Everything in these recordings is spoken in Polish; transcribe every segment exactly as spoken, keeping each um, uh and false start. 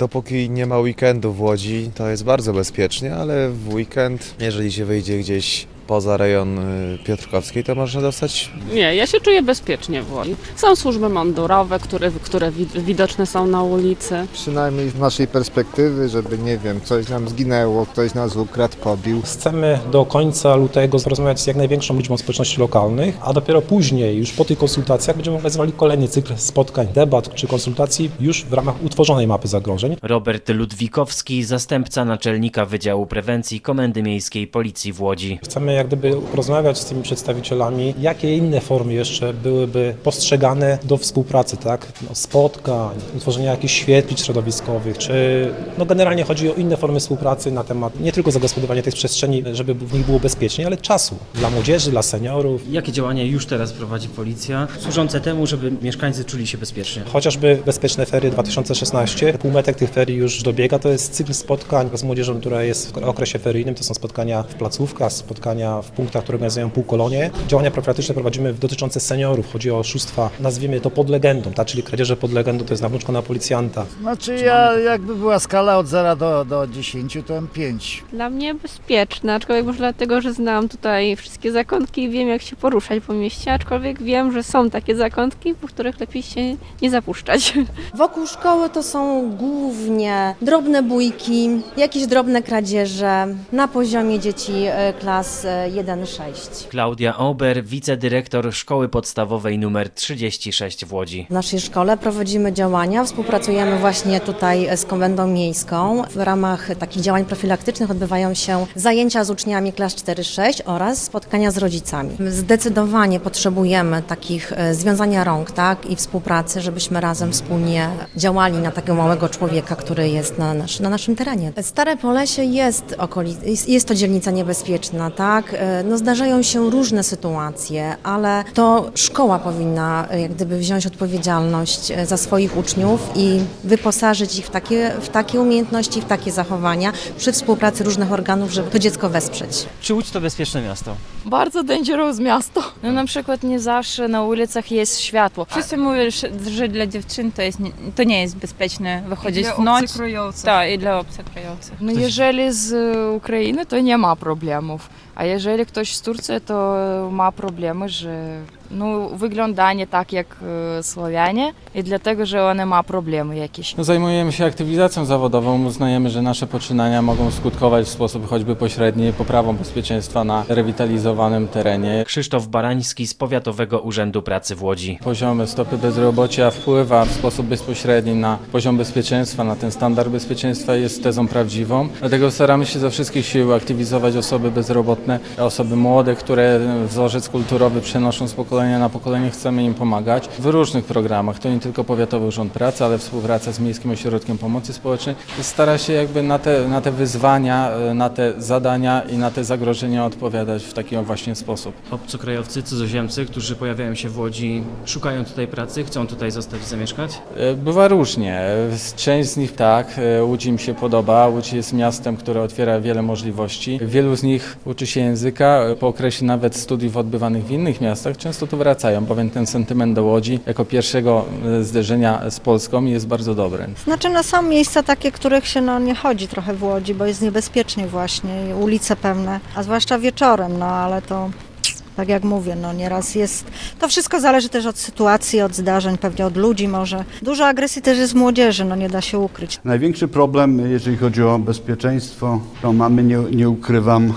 dopóki nie ma weekendu w Łodzi, to jest bardzo bezpiecznie, ale w weekend, jeżeli się wyjdzie gdzieś poza rejon Piotrkowskiej, to można dostać... Nie, ja się czuję bezpiecznie w Łodzi. Są służby mundurowe, które, które widoczne są na ulicy. Przynajmniej z naszej perspektywy, żeby, nie wiem, coś nam zginęło, ktoś nas ukradł, pobił. Chcemy do końca lutego porozmawiać z jak największą liczbą społeczności lokalnych, a dopiero później, już po tych konsultacjach, będziemy organizowali kolejny cykl spotkań, debat czy konsultacji już w ramach utworzonej mapy zagrożeń. Robert Ludwikowski, zastępca naczelnika Wydziału Prewencji Komendy Miejskiej Policji w Łodzi. Chcemy jak gdyby porozmawiać z tymi przedstawicielami, jakie inne formy jeszcze byłyby postrzegane do współpracy, tak? No, spotkań, utworzenia jakichś świetlic środowiskowych, czy no generalnie chodzi o inne formy współpracy na temat nie tylko zagospodarowania tych przestrzeni, żeby w nich było bezpiecznie, ale czasu dla młodzieży, dla seniorów. Jakie działania już teraz prowadzi policja, służące temu, żeby mieszkańcy czuli się bezpiecznie? Chociażby Bezpieczne Ferie dwa tysiące szesnaście, półmetek tych ferii już dobiega, to jest cykl spotkań z młodzieżą, która jest w okresie feryjnym, to są spotkania w placówkach, spotkania w punktach, które organizują półkolonie. Działania profilaktyczne prowadzimy dotyczące seniorów. Chodzi o oszustwa, nazwijmy to pod legendą, tak? Czyli kradzieże pod legendą, to jest nawłóczka na policjanta. Znaczy ja, jakby była skala od zera do, do dziesięciu, to pięć. Dla mnie bezpieczne, aczkolwiek może dlatego, że znam tutaj wszystkie zakątki i wiem, jak się poruszać po mieście, aczkolwiek wiem, że są takie zakątki, po których lepiej się nie zapuszczać. Wokół szkoły to są głównie drobne bójki, jakieś drobne kradzieże na poziomie dzieci klas jeden sześć. Klaudia Ober, wicedyrektor Szkoły Podstawowej nr trzydzieści sześć w Łodzi. W naszej szkole prowadzimy działania, współpracujemy właśnie tutaj z Komendą Miejską. W ramach takich działań profilaktycznych odbywają się zajęcia z uczniami klas cztery sześć oraz spotkania z rodzicami. Zdecydowanie potrzebujemy takich związania rąk, tak, i współpracy, żebyśmy razem wspólnie działali na takiego małego człowieka, który jest na, nasz, na naszym terenie. Stare Polesie jest, okolic, jest, jest to dzielnica niebezpieczna, tak? No zdarzają się różne sytuacje, ale to szkoła powinna jak gdyby wziąć odpowiedzialność za swoich uczniów i wyposażyć ich w takie, w takie umiejętności, w takie zachowania przy współpracy różnych organów, żeby to dziecko wesprzeć. Czy Łódź to bezpieczne miasto? Bardzo dangerous miasto. No na przykład nie zawsze na ulicach jest światło. Wszyscy mówią, że dla dziewczyn to, jest nie, to nie jest bezpieczne wychodzić w noc. Tak, i dla obcokrajowców. No jeżeli z Ukrainy, to nie ma problemów. A jeżeli ktoś z Turcji, to ma problemy, że no, wygląda nie tak jak e, Słowianie i dlatego, że one ma problemy jakieś. No, zajmujemy się aktywizacją zawodową, uznajemy, że nasze poczynania mogą skutkować w sposób choćby pośredni poprawą bezpieczeństwa na rewitalizowanym terenie. Krzysztof Barański z Powiatowego Urzędu Pracy w Łodzi. Poziom stopy bezrobocia wpływa w sposób bezpośredni na poziom bezpieczeństwa, na ten standard bezpieczeństwa, jest tezą prawdziwą. Dlatego staramy się ze wszystkich sił aktywizować osoby bezrobotne, osoby młode, które wzorzec kulturowy przenoszą z pokolenia na pokolenie, chcemy im pomagać w różnych programach. To nie tylko Powiatowy Urząd Pracy, ale współpraca z Miejskim Ośrodkiem Pomocy Społecznej stara się jakby na te, na te wyzwania, na te zadania i na te zagrożenia odpowiadać w taki właśnie sposób. Obcokrajowcy, cudzoziemcy, którzy pojawiają się w Łodzi, szukają tutaj pracy, chcą tutaj zostać i zamieszkać? Bywa różnie. Część z nich tak, Łódź im się podoba. Łódź jest miastem, które otwiera wiele możliwości. Wielu z nich uczy się języka, po okresie nawet studiów odbywanych w innych miastach często tu wracają, bowiem ten sentyment do Łodzi jako pierwszego zderzenia z Polską jest bardzo dobry. Znaczy no są miejsca takie, których się no, nie chodzi trochę w Łodzi, bo jest niebezpiecznie właśnie, ulice pełne, a zwłaszcza wieczorem, no ale to tak jak mówię, no nieraz jest, to wszystko zależy też od sytuacji, od zdarzeń, pewnie od ludzi może. Dużo agresji też jest w młodzieży, no nie da się ukryć. Największy problem, jeżeli chodzi o bezpieczeństwo, to mamy, nie, nie ukrywam,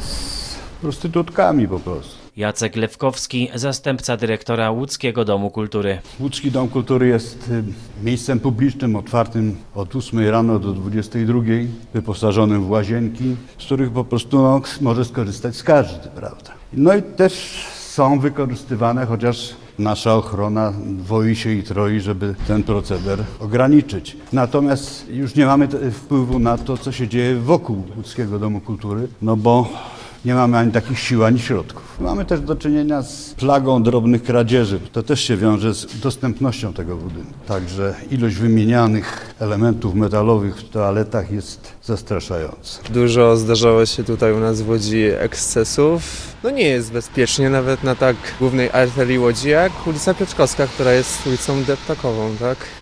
z prostytutkami po prostu. Jacek Lewkowski, zastępca dyrektora Łódzkiego Domu Kultury. Łódzki Dom Kultury jest miejscem publicznym otwartym od ósmej rano do dwudziestej drugiej, wyposażonym w łazienki, z których po prostu no, może skorzystać każdy, prawda? No i też są wykorzystywane, chociaż nasza ochrona dwoi się i troi, żeby ten proceder ograniczyć. Natomiast już nie mamy wpływu na to, co się dzieje wokół Łódzkiego Domu Kultury, no bo nie mamy ani takich sił, ani środków. Mamy też do czynienia z plagą drobnych kradzieży. To też się wiąże z dostępnością tego budynku. Także ilość wymienianych elementów metalowych w toaletach jest zastraszająca. Dużo zdarzało się tutaj u nas w Łodzi ekscesów. No nie jest bezpiecznie nawet na tak głównej arterii Łodzi jak ulica Piotrkowska, która jest ulicą deptakową, tak?